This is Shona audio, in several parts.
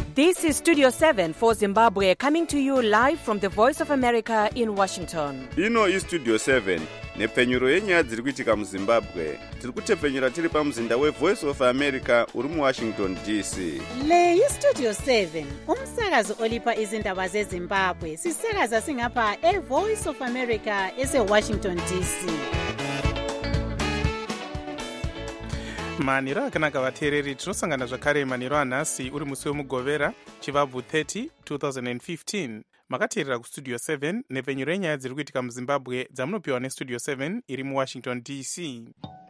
This is Studio 7 for Zimbabwe, coming to you live from the Voice of America in Washington. Ino is Studio 7 nepfenyuro yenyaya dziri kuitika muZimbabwe. Tiri kutepfenyura tiri pamuzinda weVoice of America uri muWashington DC. Le iStudio 7 umsakazo olipa izindaba zeZimbabwe. Sisakaza singapha eVoice of America eseWashington DC. manhero akanaka vateereri, tinosangana zvakare manhero anhasi uri musi wemugovera chivabvu 30 2015. makateerera kustudio 7 nepfenyuro yenyaya dziri kuitika muZimbabwe dzamunopiwa nestudio 7 iri muWashington DC.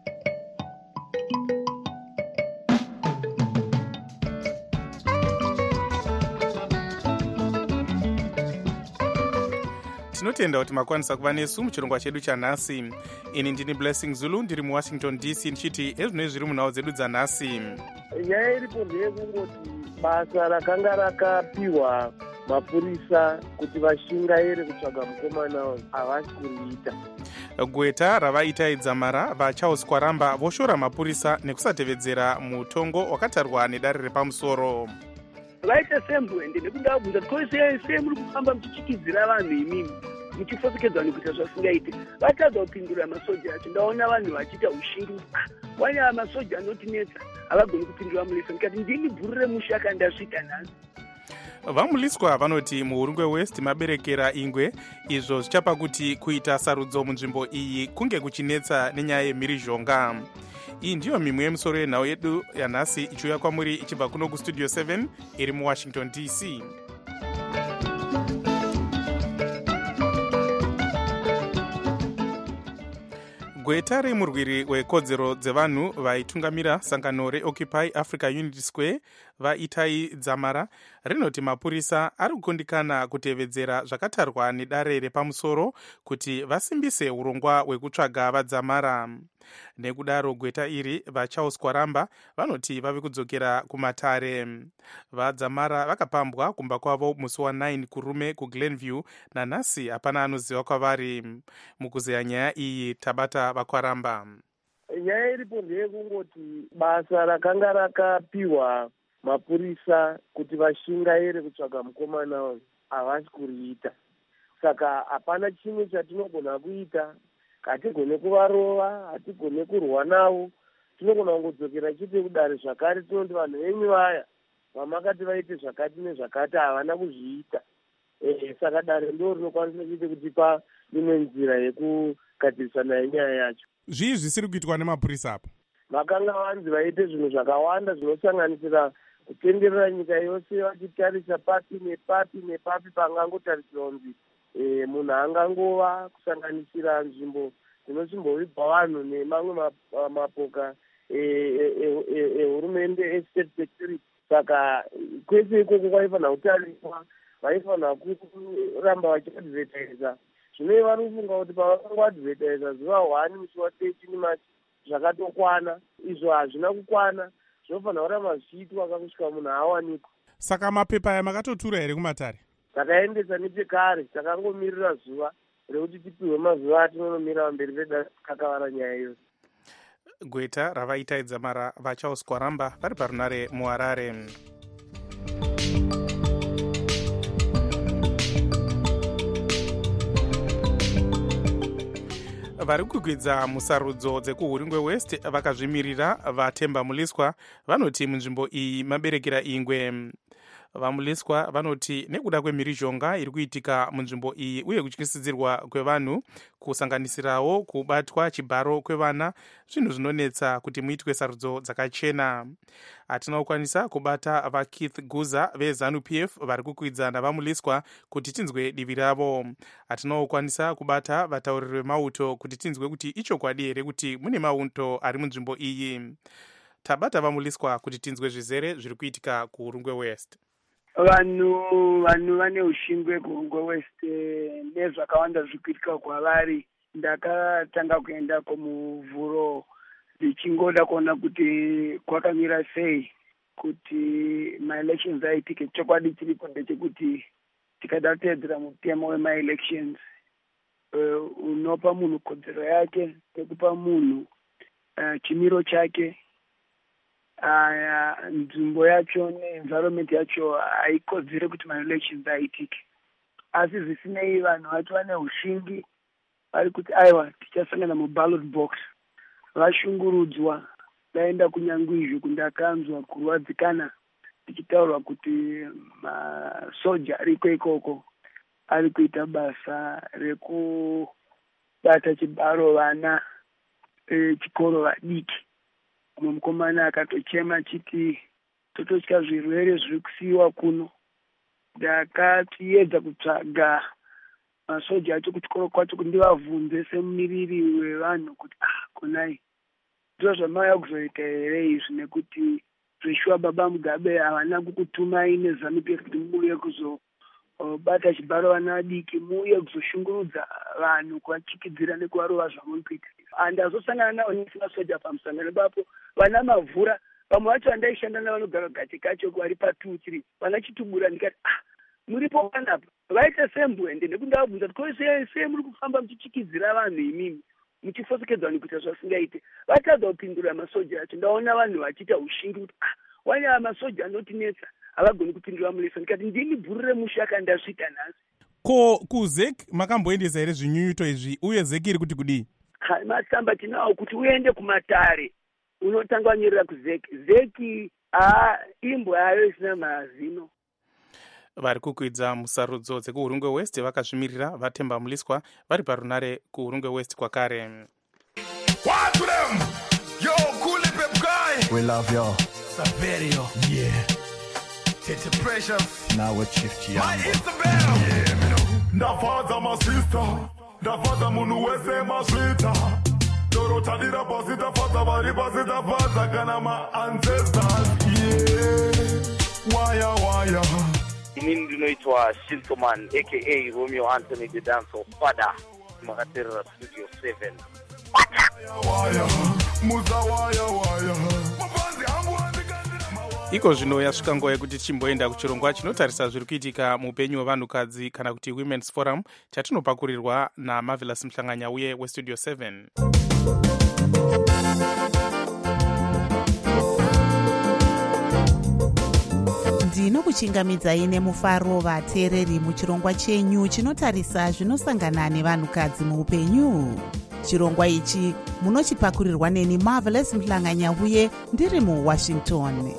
tinotenda kuti makwanisa kuva nesu muchirongwa chedu chanhasi. Ini ndini Blessing Zulu, ndiri muWashington DC ndichiti ezvino zviri munhau dzedu dzanhasi. Nyaya iripo ndeyekungoti basa rakanga rakapiwa mapurisa kuti vashingaire kutsvaga mukomana havasi kuriita. Gweta ravaita idzamara vaCharles Kwaramba voshora mapurisa nekusatevedzera mutongo wakatarwa nedare repamusoro. Vaita sembwende nekuda kubvunza sei muri kufamba muchichikidzira vanhu imimi muchifosekedzwa nekuita zvasingaite. Vatadza kupindura masoja acho. Ndaona vanhu vachiita ushindu. Wanya masoja anotinetsa havagoni kupindura mulisa. Ndikati ndini bhuru remusha kandasvika nhasi. Vamuliswa vanoti muHurungwe West maberekera ingwe, izvo zvichapa kuti kuita sarudzo munzvimbo iyi kunge kuchinetsa nenyaya yemhirizhonga. Iyi ndiyo mimwe yemusoro yenhau yedu yanhasi ichiuya kwamuri ichibva kuno kustudio 7 iri muWashington DC. Gweta remurwiri wekodzero dzevanhu vaitungamira sangano reOccupy Africa Unity Square vaitai dzamara rinoti mapurisa ari kukundikana kutevedzera zvakatarwa nedare repamusoro kuti vasimbise urongwa hwekutsvaga vadzamara. Nekudaro gweta iri vaCharles Kwaramba vanoti vave kudzokera kumatare. Vadzamara vakapambwa kumba kwavo musi wa9 kurume kuGlenview nanhasi hapana anoziva kwavari. Mukuzeya nyaya iyi tabata vaKwaramba. Nyaya iripo ndeyekungoti basa rakanga rakapiwa mapurisa kuti vashingaire kutsvaga mukomana havasi kuriita. Saka hapana chimwe chatinogona kuita. Hatigone kuvarova, hatigone kurwa navo. Tinogona kungodzokera chete kudare zvakare tinoti vanhu venyu vaya vamakati vaite zvakati nezvakati havana kuzviita. Saka dare ndo rinokwanisa chete kutipa imwe nzira yekugadzirisana nenyaya yacho. Zvii zvisiri kuitwa nemapurisa apa? Vakanga vanzi vaite zvinhu zvakawanda zvinosanganisira kutenderera nyika yose vachitarisa papi nepapi pangangotarisirwa kunzi munhu angangova, kusanganisira nzvimbo dzinochimbovigwa vanhu nemamwe mapoka ehurumende estate security. Saka kwese ikoko kwaifanira kutariswa, vaifanira kuramba vachiadvertisa. Zvino vari kufunga kuti pavangoadvertisa zuva 1 musi wa13 March zvakatokwana. Izvo hazvina kukwana, zvinofanira kuramba zvichiitwa kusvika munhu awanikwa. Saka mapepa aya makatotura here kumatare? Takaendesa nechekare, takangomirira zuva rekuti tipiwe mazuva atinonomira pamberi pedare kakavara nyaya iyo. Gweta ravaita idzamara vaCharles Kwaramba vari parunare muHarare. Vari kukwidza musarudzo dzekuHurungwe West vakazvimirira vaTemba Muliswa vanoti munzvimbo iyi maberekera ingwe. Vamuliswa vanoti nekuda kwemhirizhonga iri kuitika munzvimbo iyi uye kutyisidzirwa kwevanhu kusanganisirawo kubatwa chibharo kwevana zvinhu zvinonetsa kuti muitwe sarudzo dzakachena. Hatina kukwanisa kubata vaKeith Guza veZANU-PF vari kukwidza navamuliswa kuti tinzwe divi ravo. Hatina kukwanisa kubata vatauriri vemauto kuti tinzwe kuti ichokwadi here kuti mune mauto ari munzvimbo iyi. Tabata vamuliswa kuti tinzwe zvizere zviri kuitika kuHurungwe West. Vanhu vane ushingwe kuHurungwe West nezvakawanda zviri kuitika kwavari. Ndakatanga kuenda kumuvhuro ndichingoda kuona kuti kwakamira sei kuti maelections aitike. Chokwadi chiripo ndechekuti tikada kuteedzera mutemo wemaelections unopa munhu kodzero yake nekupa munhu chimiro chake nzvimbo yacho neenvironment yacho haikodzere kuti maelections aitike. Asi zvisinei vanhu vacho vane ushingi vari kuti aiwa tichasangana muballot box. Vashungurudzwa vaenda kunyange izvo kundakanzwa kurwadzikana tichitaurwa kuti masoja ariko ikoko ari kuita basa rekubata chibharo vana chikoro vadiki. Mumwe mukomana akatochema chiti tototya zvirwere zviri kusiyiwa kuno. Ndakatiedza kutsvaga masoja acho kuchikoro kwacho kuti ndivabvunze semumiriri wevanhu kuti konai ndizvo zvamauya kuzoita here izvi, nekuti zveshuwa baba Mugabe havana kukutumai nezamupia kuti muuye kuzobata chibharo vana vadiki, muuye kuzoshungurudza vanhu kuvachikidzira nekuvarova zvamuri kuita. Handazosangana navo nesi masoja pamusangano ipapo. Vana mavhura vamwe vacho vandaishanda navanogara gati kacho vari pa2-3 vana chitubura ndikati muripo panapa vaita sembwende nekundavabvunza kuti sei muri kufamba muchichikidzira vanhu imimi muchifosekedzwa vanhu kuita zvasingaite. Vatadza kupindura masoja acho. Ndaona vanhu vachiita ushingi kuti wanya masoja anotinetsa havagoni kupindura mulesa. Ndikati ndini bhuru remushaka ndasvika nhasi. Ko kuZEC makamboendesa here zvinyunyuto izvi uye ZEC iri kuti kudii? Matsamba tinawo kuti uende kumatare unotanga wanyerera kuZEC. ZEC imbwa yayo isina mazino. Vari kukwidza musarudzo dzekuhurungwe West vakazvimirira vatemba muliswa vari parunare kuhurungwe West kwakare. What to them? Yo, cool pep guy. We love you. Saverio. Yeah. Tete Precious. Now with Chief Chiambo. My Isabel. Yeah, me know. Ndafaza my sister. Ndafaza munu wese maswita. Dorota dira pasita faza bari pasita faza kana my ancestors. Yeah. Waya. Inini ndinoitwa Shintoman aka Romeo Anthony the Dancer Father makaterera Studio 7. Iko zvino yasvika nguva yekuti chimboenda kuchirongwa chinotarisa zviri kuitika muupenyu hwevanhukadzi kana kuti Women's Forum chatinopakurirwa naMarvelous Mhlanganya uye weStudio 7. ndinokuchingamidzai nemufaro vateereri muchirongwa chenyu chinotarisa zvinosangana nevanhukadzi muupenyu. Chirongwa ichi munochipakurirwa neni Marvelous Mhlanganya uye ndiri muWashington.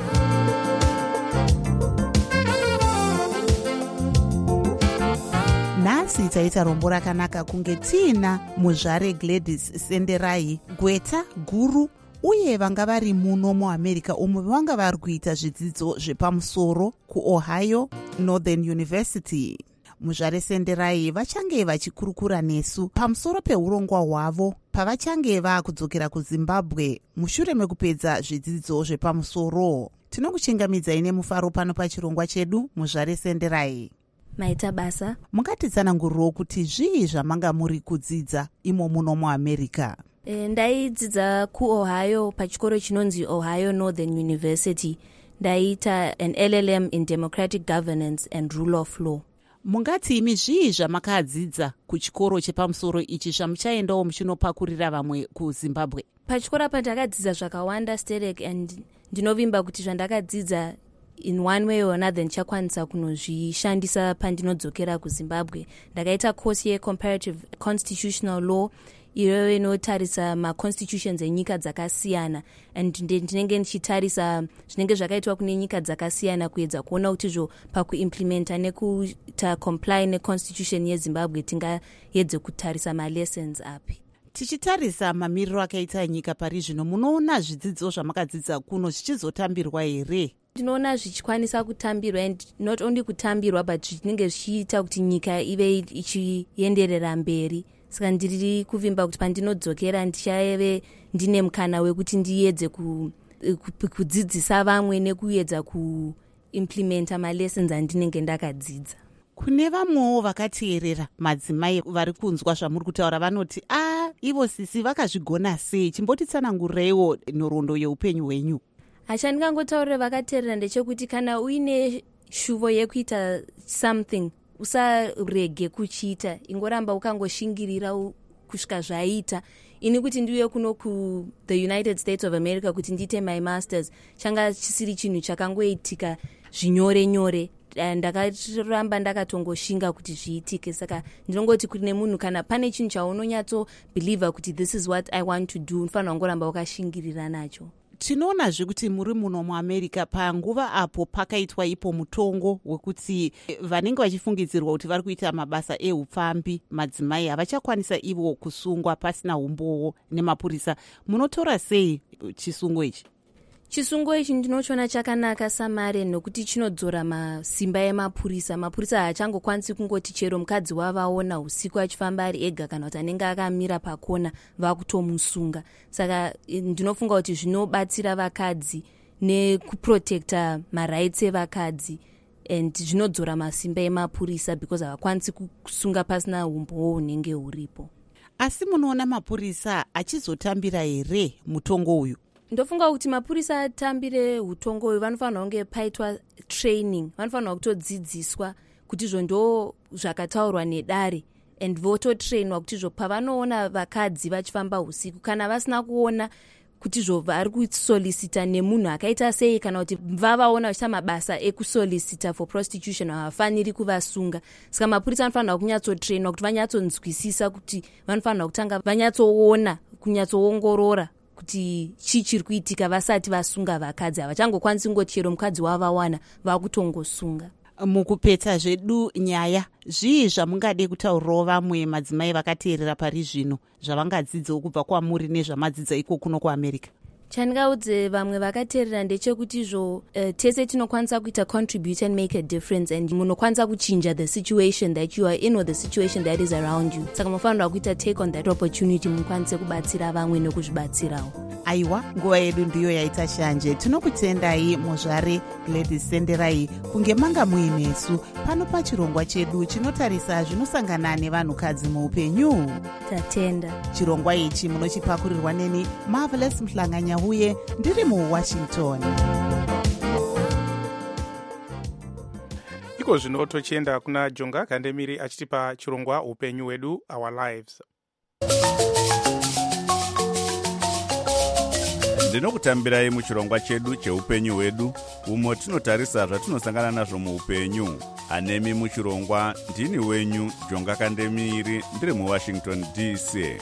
Nhasi taita rombo rakanaka kunge tiina muzvare Gladys Senderai, gweta guru uye vanga vari muno muAmerica umo vanga vari kuita zvidzidzo zvepamusoro kuOhio Northern University. Muzvare Senderai vachange vachikurukura nesu pamusoro peurongwa hwavo pavachange vakudzokera kuZimbabwe mushure mekupedza zvidzidzo zvepamusoro. Tinokuchingamidzai nemufaro pano pachirongwa chedu muzvare Senderai. Maita basa. Mungatitsanangurirawo kuti zvii zvamanga muri kudzidza imo muno muAmerica? Ndaidzidza kuOhio pachikoro chinonzi Ohio Northern University. Ndaita an LLM in Democratic Governance and Rule of Law. Mungati imi zvii zvamakadzidza kuchikoro chepamusoro ichi zvamuchaendawo muchinopakurira vamwe kuZimbabwe? Pachikoro apa ndakadzidza zvakawanda sterek and ndinovimba kuti zvandakadzidza in one way or another ndichakwanisa kunozvishandisa pandinodzokera kuZimbabwe. Ndakaita course yeComparative Constitutional Law iyoyo inotarisa maconstitutions enyika dzakasiyana and ndinenge ndichitarisa zvinenge zvakaitwa kune nyika dzakasiyana kuedza kuona kuti zvo pakuimplementa nekuita comply neconstitution yeZimbabwe tingaedze kutarisa malessons api. Tichitarisa mamiriro akaita nyika pari zvino, munoona zvidzidzo zvamakadzidza kuno zvichizotambirwa here? Ndinoona zvichikwanisa kutambirwa, and not only kutambirwa but zvinenge zvichiita kuti nyika ive ichienderera mberi. Saka ndiri kuvimba kuti pandinodzokera ndichave ndine mukana wekuti ndiedze kudzidzisa vamwe nekuedza kuimplementa malessons andinenge ndakadzidza. Kune vamwewo vakateerera madzimai vari kunzwa zvamuri kutaura vanoti ivo sisi vakazvigona sei? Chimbotitsanangureiwo nhoroondo yeupenyu hwenyu. Chandingangotaurira vakateerera ndechekuti kana uine shuvo yekuita something usarege kuchiita, ingoramba ukangoshingirira kusvika zvaiita. Ini kuti ndiuye kuno the United States of America kuti ndiite my masters changa chisiri chinhu chakangoitika zvinyore nyore. Ndakaramba ndakatongoshinga kuti zviitike. Saka ndinongoti kune munhu kana pane chinhu chaunonyatso believe kuti this is what I want to do, unofanira kungoramba wakashingirira nacho. Tinoonazve kuti muri muno muAmerica panguva apo pakaitwa ipo mutongo wekuti vanenge vachifungidzirwa kuti vari kuita mabasa eupfambi madzimai havachakwanisa ivo kusungwa pasina umbowo nemapurisa. Munotora sei chisungo ichi? Chisungo ichi ndinochiona chakanaka samare nokuti chinodzora masimba emapurisa. Mapurisa haachangokwanisi kungoti chero mukadzi wavaona usiku achifamba ari ega kana kuti anenge akamira pakona vakutomusunga. Saka ndinofunga kuti zvinobatsira vakadzi nekuprotecta marights evakadzi and zvinodzora masimba emapurisa because havakwanisi kusunga pasina umbowo unenge uripo. Asi munoona mapurisa achizotambira here mutongo uyu? Ndofunga kuti mapurisa atambire utongo uyu vanofanira kunge paitwa training, vanofanira kutodzidziswa kuti izvo ndo zvakataurwa nedare and vototrainwa kuti izvo pavanoona vakadzi vachifamba usiku kana vasina kuona kuti izvo vari kusolicita nemunhu akaita sei kana kuti vavaona vachiita mabasa ekusolicita for prostitution havafaniri kuvasunga. Saka mapurisa vanofanira kunyatsotrainwa kuti vanyatsonzwisisa kuti vanofanira kutanga vanyatsoona kunyatsoongorora kuti chiri kuitika vasati vasunga vakadzi. Havachangokwanisi kungoti chero mukadzi wavawana vakutongosunga. Mukupedza zvedu nyaya, zvii zvamungade kutaurirawo vamwe madzimai vakateerera pari zvino zvavangadzidzawo kubva kwamuri nezvamadzidza iko kuno kuAmerica? Chandingaudze vamwe vakateerera ndechekuti izvo tese tinokwanisa kuita contribute and make a difference and munokwanisa kuchinja the situation that you are in or the situation that is around you. Saka munofanira kuita take on that opportunity mukwanise kubatsira vamwe nekuzvibatsirawo. Aiwa, nguva yedu ndiyo yaita shanje. Tinokutendai muzvare Gladys Senderai kunge manga muinesu pano pachirongwa chedu chinotarisa zvinosangana nevanhukadzi muupenyu. Tatenda. Chirongwa ichi munochipakurirwa neni Marvelous Mhlanganya-Huye ndiri muWashington. Iko zvino tochienda kuna Jonga Kandemiri achitipa chirongwa upenyu wedu, Our Lives. Ndinokutambirai muchirongwa chedu cheupenyu hwedu, umo tinotarisa zvatinosangana nazvo muupenyu. Anemi muchirongwa ndini wenyu Jonga Kandemiri ndiri muWashington DC.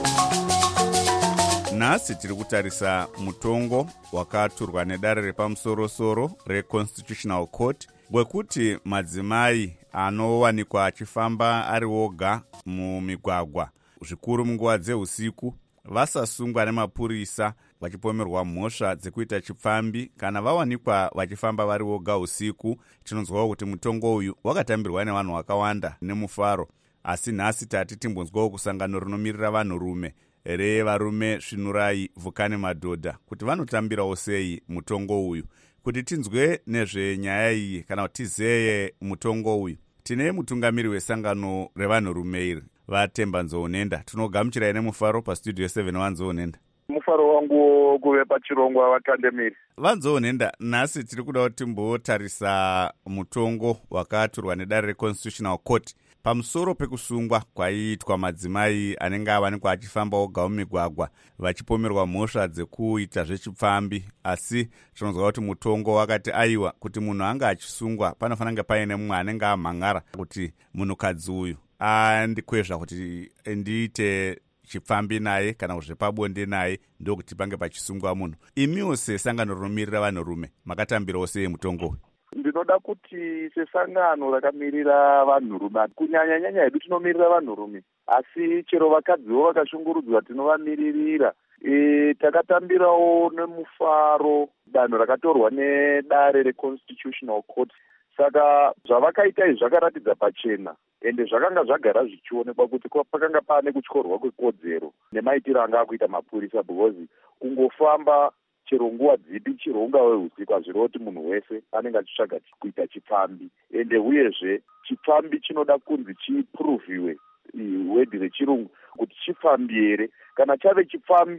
Nhasi tiri kutarisa mutongo wakaturwa nedare repamusoro-soro reConstitutional Court wekuti madzimai anowanikwa achifamba ari woga mumigwagwa zvikuru munguva dzeusiku vasasungwa nemapurisa vachipomerwa mhosva dzekuita chipfambi kana vawanikwa vachifamba vari voga usiku. Tinonzwawo kuti mutongo uyu wakatambirwa nevanhu vakawanda nemufaro, asi nhasi tati timbonzwawo kusangano rinomirira vanhurume revarume Svinurai Vukane Madhodha kuti vanotambirawo sei mutongo uyu. Kuti tinzwe nezvenyaya iyi kana kuti tizeye mutongo uyu, tine mutungamiri wesangano revanhurume iri Vatemba Nzoonenda. Tinogamuchirai nemufaro pastudio 7 Vanzoonenda. Mufaro wangu kuve pachirongwa Vakandemiri. Vanzoonenda, nhasi tiri kuda kuti timbotarisa mutongo wakaturwa nedare reConstitutional Court pamusoro pekusungwa kwaiitwa madzimai anenge awanikwa achifamba oga mumigwagwa vachipomerwa mhosva dzekuita zvechipfambi. Asi tinonzwa kuti mutongo wakati aiwa kuti munhu anga achisungwa panofanira kunge paine mumwe anenge amhangara kuti munhukadzi uyu andikwezva kuti ndiite chipfambi naye kana kuti zvepabonde naye ndokuti pange pachisungwa munhu. Imiwo sesangano rinomirira vanhurume makatambirawo sei mutongo uyu? Ndinoda kuti sesangano rakamirira vanhurume, kunyanya-nyanya hedu tinomirira vanhurume, asi chero vakadziwo vakashungurudzwa tinovamiririra. Takatambirawo nemufaro danho rakatorwa nedare reConstitutional Court. Saka zvavakaita izvi zvakaratidza pachena ende zvakanga zvagara zvichionekwa kuti pakanga pane kutyorwa kwekodzero nemaitiro anga akuita mapurisa, because kungofamba chero nguva dzipi chero ungave usiku hazvirevo kuti munhu wese anenge achitsvaga kuita chipfambi. Ende uyezve chipfambi chinoda kunzi chipruviwe wedhi rechirungu kuti chipfambi here. Kana chave chipfambi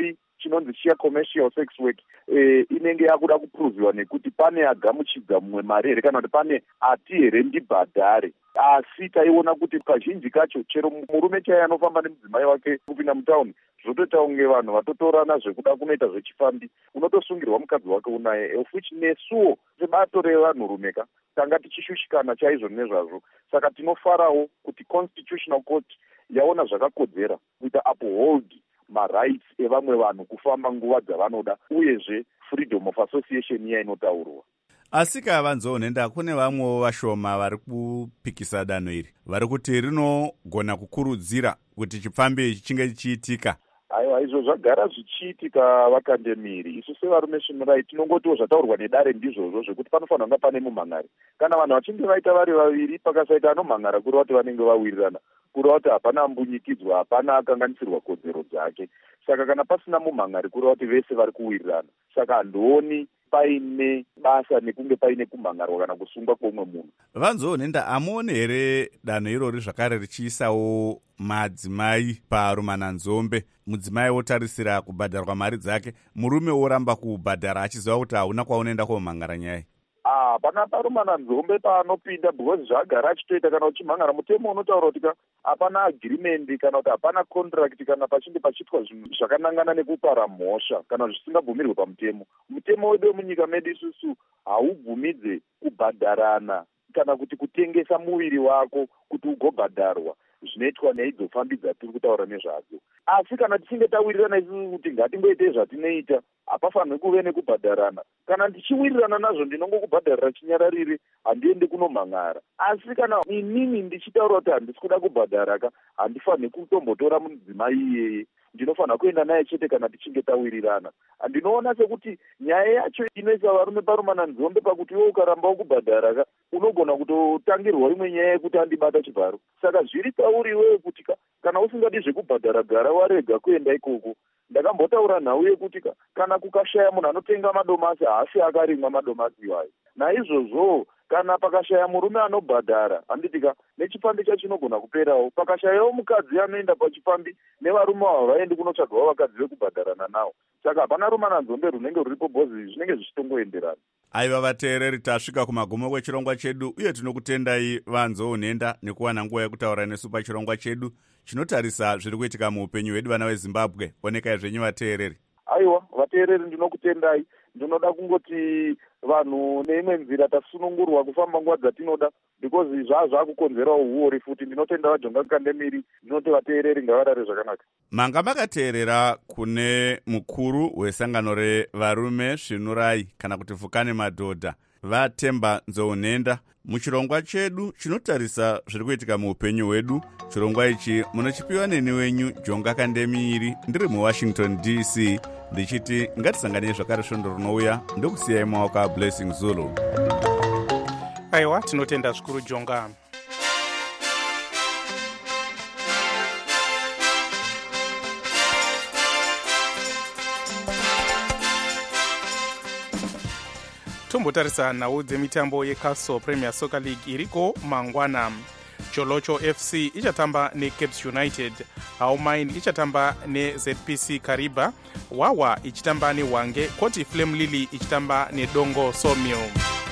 chinonzi chiya commercial sex work inenge yakuda kupruviwa nekuti pane agamuchidza mumwe mari here kana kuti pane ati here ndibhadhare. Asi taiona kuti kazhinji kacho chero murume chaiye anofamba nemudzimai wake kupinda mutauni zvotoita kunge vanhu vatotorana zvekuda kunoita zvechifambi, unotosungirwa mukadzi wake unaye, of which nesuwo sebato revanhurumeka tanga tichishushikana chaizvo nezvazvo. Saka tinofarawo kuti constitutional court yaona zvakakodzera kuita uphold marights evamwe vanhu kufamba nguva dzavanoda, uyezve freedom of association iya inotaurwa. Asi kavanzoonenda kune vamwewo vashoma vari kupikisa danho iri, vari kuti rinogona kukurudzira kuti chifambi ichi chinge chichiitika. Aiwa, izvo zvagara zvichiitika vakandemiri. Isu sevarume svinurai tinongotiwo zvataurwa nedare ndizvozvo zvekuti panofanira kunge pane mumhangari. Kana vanhu vachinge vaita vari vaviri pakasaita anomhangara kureva kuti vanenge vawirirana, kureva kuti hapana ambunyikidzwa, hapana akanganisirwa kodzero dzake. Saka kana pasina mumhangari kureva kuti vese vari kuwirirana. Saka handioni paine basa nekunge paine kumhangarwa kana kusungwa kwoumwe munhu. Vanzoonenda amuone here danho irori zvakare richiisawo madzimai parumananzombe, mudzimai wotarisira kubhadharwa mari dzake, murume woramba kubhadhara achiziva kuti hauna kwaunoenda komhangara nyaya? Hapana parumananzombe paanopinda, because zvagara achitoita kana uchimhangara. Mutemo unotaura kuti hapana agreement kana kuti hapana contract kana pachinge pachiitwa zvinhu zvakanangana nekupara mhosva kana zvisingabvumirwe pamutemo. Mutemo wedu wemunyika medu isusu haubvumidze kubhadharana kana kuti kutengesa muviri wako kuti ugobhadharwa zvinoitwa neidzo fambi dzatiri kutaura nezvadzo. Asi kana tichinge tawirirana isusu kuti ngatimboite zvatinoita, hapafaniri kuve nekubhadharana. Kana ndichiwirirana nazvo ndinongokubhadharira chinyararire, handiendi kunomhangara. Asi kana inini ndichitaura kuti handisi kuda kubhadharaka, handifaniri kutombotora mudzimai iyeye, ndinofanira kuenda naye chete kana tichinge tawirirana. Ndinoona sekuti nyaya yacho inoisa varume parumananzombe pakuti iwe ukarambawo kubhadharaka unogona kutotangirwa imwe nyaya yekuti andibata chibharo. Saka zviri pauri iwewe kuti kana usingadi zvekubhadhara gara warega kuenda ikoko. Ndakambotaura nhau yekuti kana kukashaya munhu anotenga madomasi haasi akarimwa madomasi iwayo. Naizvozvo kana pakashaya murume anobhadhara, handitika nechifambi chacho chinogona kuperawo. Pakashayawo mukadzi anoenda pachifambi, nevarume avo vaendi kunotsvagawo vakadzi vekubhadharana navo. Saka hapana rumananzombe runenge ruripo, bhozi zvinenge zvichitongoenderana. Aiva vateereri, tasvika kumagumo kwechirongwa chedu, uye tinokutendai Vanzoonenda nekuwana nguva yekutaura nesu pachirongwa chedu chinotarisa zviri kuitika muupenyu hwedu vana veZimbabwe. Onekai zvenyu vateereri. Aiwa, vateereri ndinokutendai. Ndinoda kungoti vanhu neimwe nzira tasunungurwa kufamba nguva dzatinoda, because zvaakukonzerawo uori futi. Ndinotenda vaJonga Kandemiri, ndinoti vateereri ngavarare zvakanaka. Manga makateerera kune mukuru wesangano revarume svinurai kana kuti Vhukane madhodha, vaTemba Nzoonenda, muchirongwa chedu chinotarisa zviri kuitika muupenyu hwedu. Chirongwa ichi munochipiwa neni wenyu Jonga Kandemiri, ndiri muWashington DC, ndichiti ngatisanganei zvakare svondo rinouya. Ndokusiyai maoko aBlessing Zulu. Aiwa, tinotenda zvikuru Jonga. Tombotarisa nhau dzemitambo yeCastle Premier Soccer League iriko mangwana. Cholocho FC ichatamba neCapes United, Haumain ichatamba neZPC Kariba, Wawa ichitamba neHwange, Koti Flame Lily ichitamba neDongo Sawmill.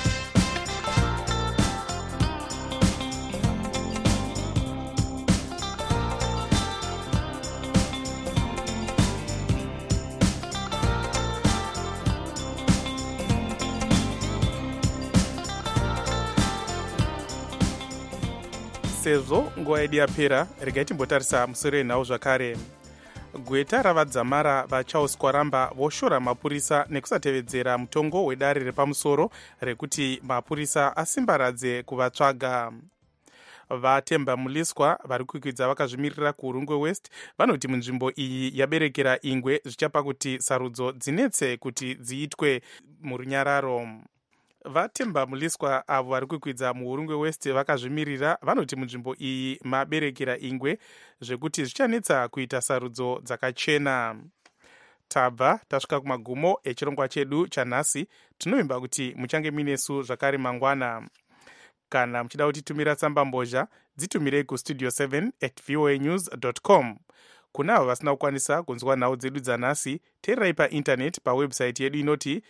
Sezvo nguva yedu yapera, regai timbotarisa musoro yenhau zvakare. Gweta ravadzamara vaCharles Kwaramba voshora mapurisa nekusatevedzera mutongo wedare repamusoro rekuti mapurisa asimbaradze kuvatsvaga. VaTemba Muliswa vari kukwidza vakazvimirira kuHurungwe West vanoti munzvimbo iyi yaberekera ingwe zvichapa kuti sarudzo dzinetse kuti dziitwe murunyararo. VaTemba Muliswa avo vari kukwidza muHurungwe West vakazvimirira vanoti munzvimbo iyi maberekera ingwe zvekuti zvichanetsa kuita sarudzo dzakachena. Tabva tasvika kumagumo echirongwa chedu chanhasi. Tinovimba kuti muchange minesu zvakare mangwana. Kana muchida kutitumira tsamba mbozha, dzitumirei kustudio7@voanews.com. kunavo vasina kukwanisa kunzwa nhau dzedu dzanhasi, teererai paintaneti pawebhusaiti yedu inoti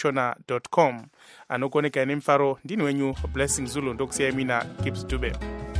www.voashona.com. Anokoneka nemufaro ndini wenyu Blessing Zulu, ndokusiyai mina Gibbs Dube.